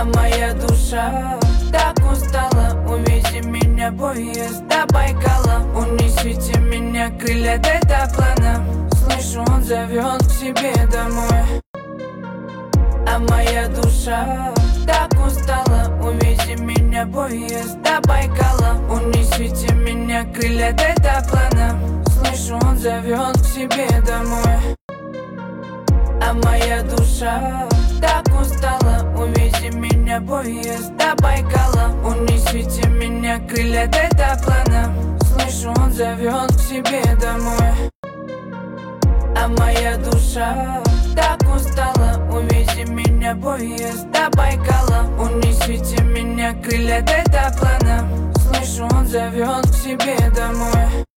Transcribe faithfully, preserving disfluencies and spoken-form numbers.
А моя душа так устала. Увези меня, поезд до Байкала. Унесите меня, крылья дельтаплана. Слышу, он зовет к себе домой. А моя душа так устала. Увези меня, поезд до Байкала. Унесите меня, крылья дельтаплана. Слышу, он зовет к себе домой. А моя душа так устала. Увези меня, поезд до Байкала. Унесите меня, крылья дельтаплана. Слышу, он зовет к себе домой. А моя душа так устала. Увези меня, поезд до Байкала. Унесите меня, крылья дельтаплана. Слышу, он зовет к себе домой.